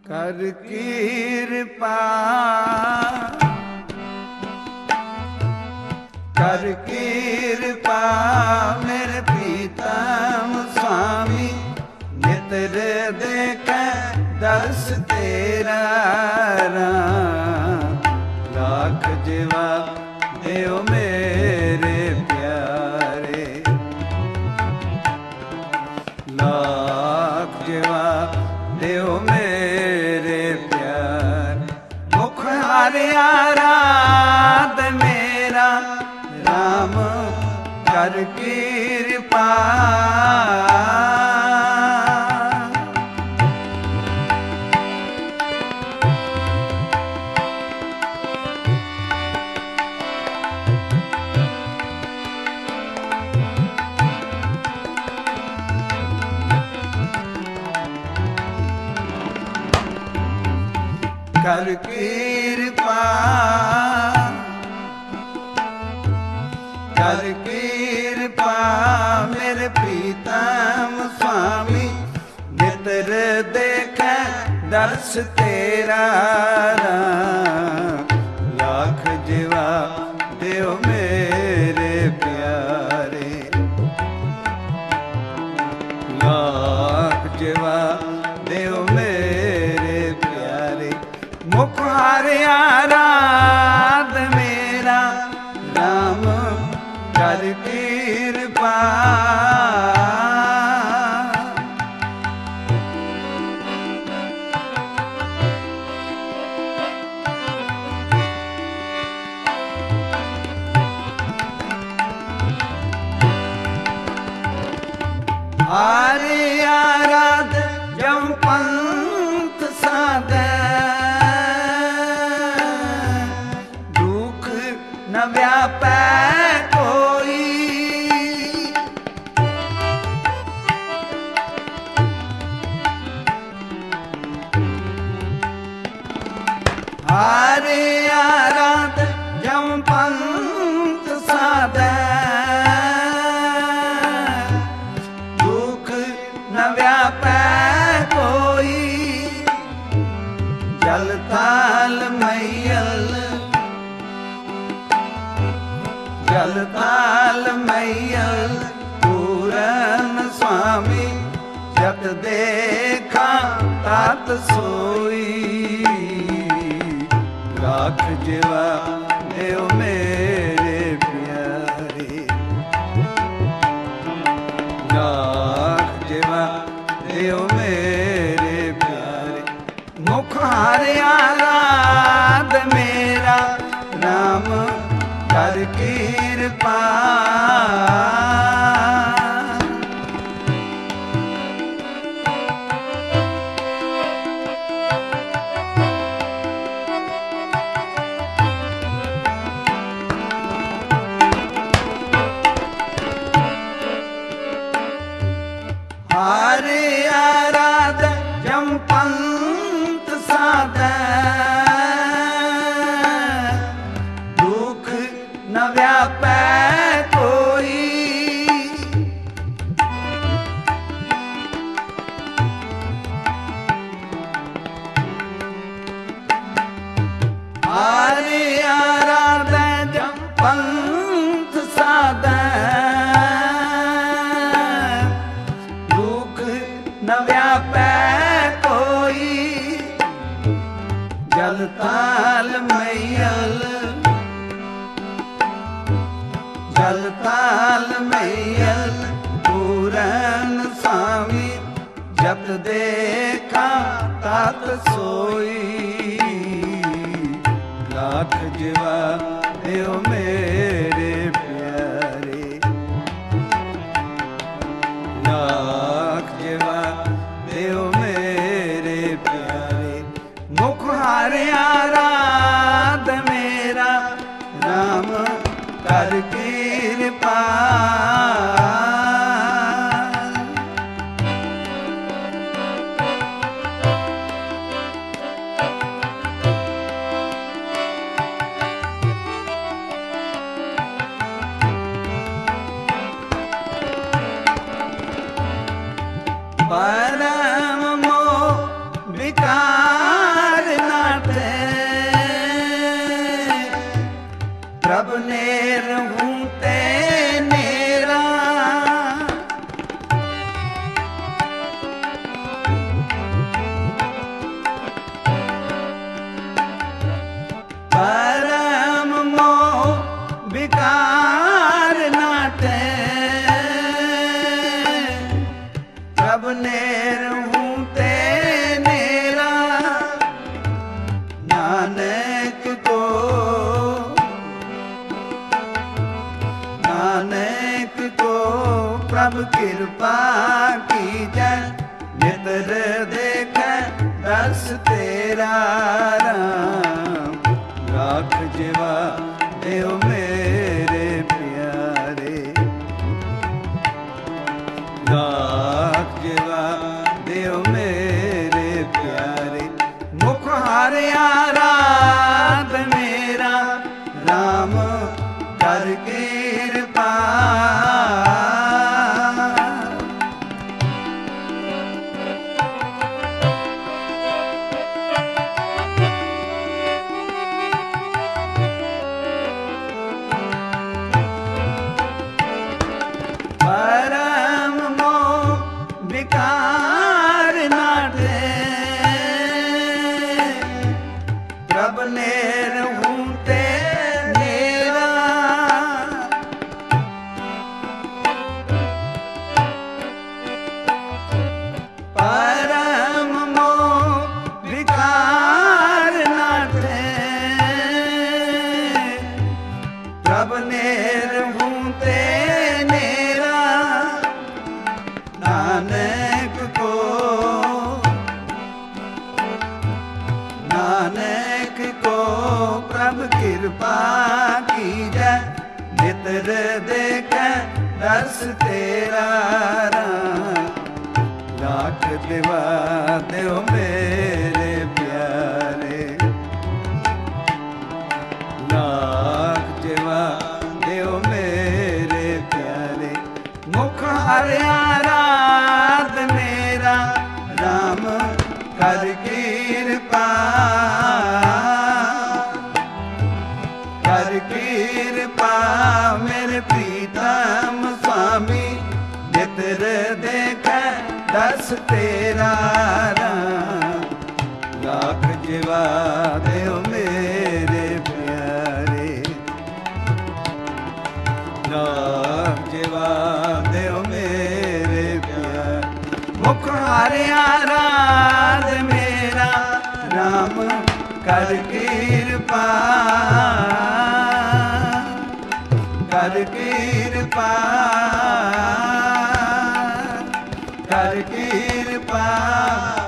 कर कृपा कर कृपा मेरे प्रीतम स्वामी नितर देख दर्श तेरा राम लाख जीवा देव मेरे प्यारे लाख जीवा देव मेरे प्यारे मुख हारे आराध मेरा राम कर कृपा कर कृपा कर कृपा मेरे प्रीतम स्वामी नितर देख दर्श तेरा राम लाख जीवा देव मेरे प्यारे लाख जीवा देव मेरे प्यारे मुख हारे आराध मेरा राम कर कृपा हारे आराध जम पंथ साधे दुख न व्यापै कोई हारे आराध जम पंथ साधे दुख न व्यापै कोई जल ताल मैयल जल ताल मैयल पूरन स्वामी जत देखा तात सोई लाख जीवा देव मेरे प्यारे लाख जीवा देव मेरे प्यारे मुख हारे आराध मेरा राम कर कृपा हारे आराध जम पंथ साधे दुख न व्यापै कोई हारे आराध जम पंथ साधे न व्यापै कोई जल ताल मैयल जल ताल मैयल पूरन स्वामी जत देखा तात सोई लाख जीवा देव मेरे प्यारे लाख जीवा देव मेरे प्यारे मुख हारे आराध मेरा राम कर कृपा परम मोह विकार कृपा कीजै, नितर देखे दर्श तेरा राम। राख जिवा देव मेरे प्यारे, राख जिवा देव मेरे प्यारे। मुख हारिया रात मेरा, राम कर कृपा। परम मोह विकार नाटे, प्रभ नेर हूते नेरा। परम मोह विकार नाटे, प्रभ नेर हूते नेरा। नानक को, नानक को प्रभ कृपा कीजै, नितर देखे दर्श तेरा राम। राख दिवा देव मेरे प्यारे, राख दिवा देव मेरे प्यारे। मुख हारिया रात मेरा, राम कर कृपा। कर कृपा मेरे प्रीतम स्वामी, नितर देखे दर्श तेरा राम। राख जिवा देव मेरे प्यारे, राख जिवा देव मेरे प्यारे। मुख हारिया रात मेरा, राम कर कृपा। कर कृपा, कर कृपा।